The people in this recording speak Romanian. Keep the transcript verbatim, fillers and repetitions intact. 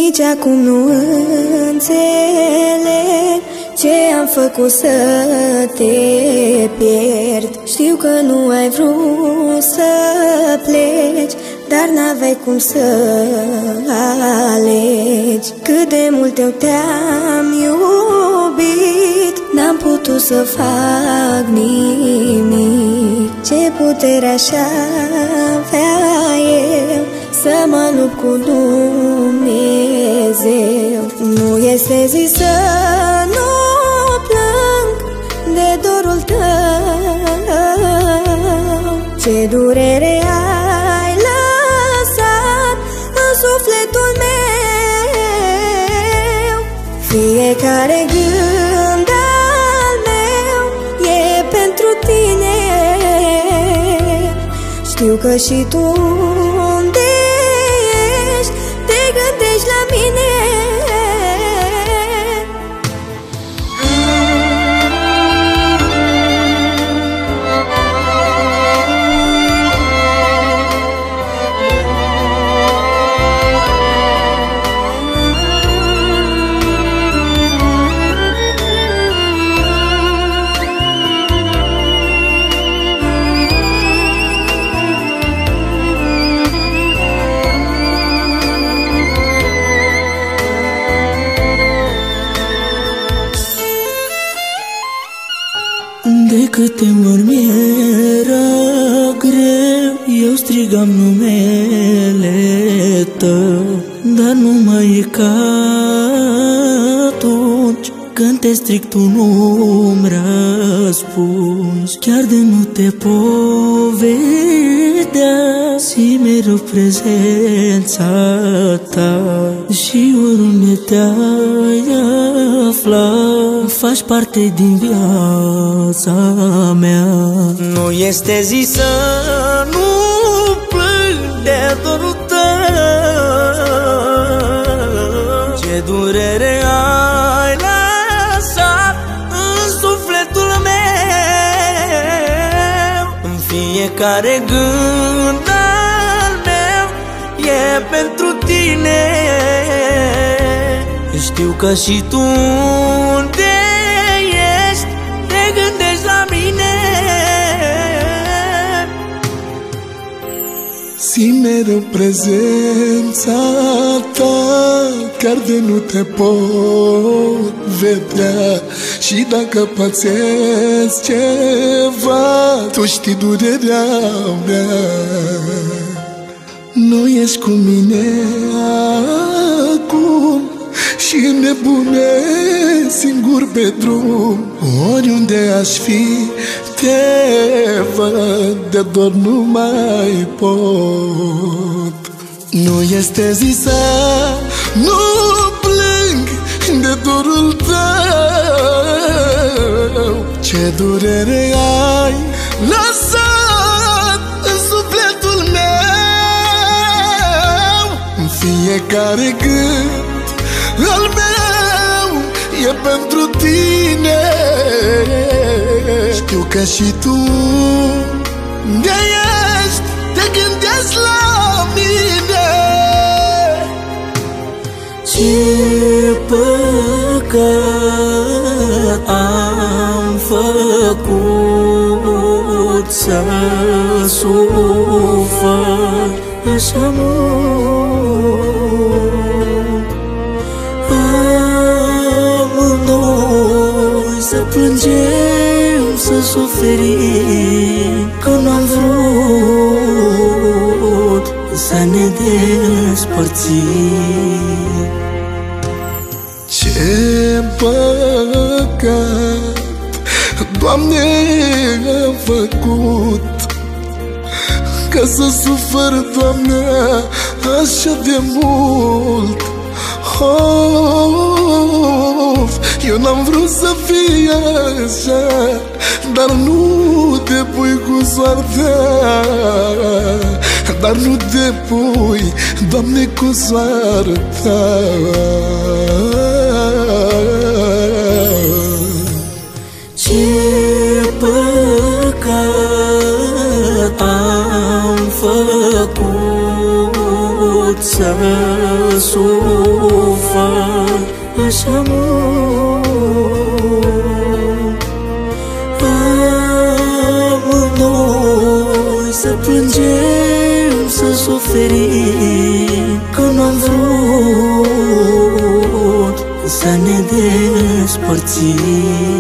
Nici acum nu înțeleg ce am făcut să te pierd. Știu că nu ai vrut să pleci, dar n-aveai cum să alegi. Cât de mult eu te-am iubit, n-am putut să fac nimic. Ce putere aș avea eu să mă lupt cu Dumnezeu. Nu este zi să nu plâng de dorul tău. Ce durere ai lăsat în sufletul meu. Fiecare gând al meu e pentru tine. Știu că și tu unde ești te gândești la mine. De câte ori mi-era greu, eu strigam numele tău, dar nu mai e ca atunci când te strig, tu nu-mi răspunzi. Chiar de nu te pot vedea, zi mereu prezența ta. Și oriunde te-ai afla, faci parte din viața mea. Nu este zi să nu plâng de dorul tău. Ce durere ai lăsat în sufletul meu. În fiecare gând al meu e pentru tine. Știu că și tu unde ești te gândești la mine. Simt mereu prezența ta, chiar de nu te pot vedea. Și dacă pățesc ceva, tu știi durerea mea. Nu ești cu mine acum și nebune singur pe drum. Oriunde aș fi te văd, de dor nu mai pot. Nu este zi să nu plâng de dorul tău. Ce durere ai lăsat în sufletul meu. În fiecare gând al meu e pentru tine. Știu că și tu unde ești te gândești la mine. Ce păcat am făcut să sufăr așa mult. Amândoi să plângem, să suferim, că n-am vrut să ne despărțim. Ce păcat, Doamne, am făcut ca să sufăr, Doamne, așa de mult. Of, eu n-am vrut să fie așa, dar nu te pui cu soarta. Dar nu te pui, Doamne, cu soarta. Ce păcat am făcut să sufăr așa mult. Amândoi să plângem, să suferim, că n-am vrut să ne despărțim.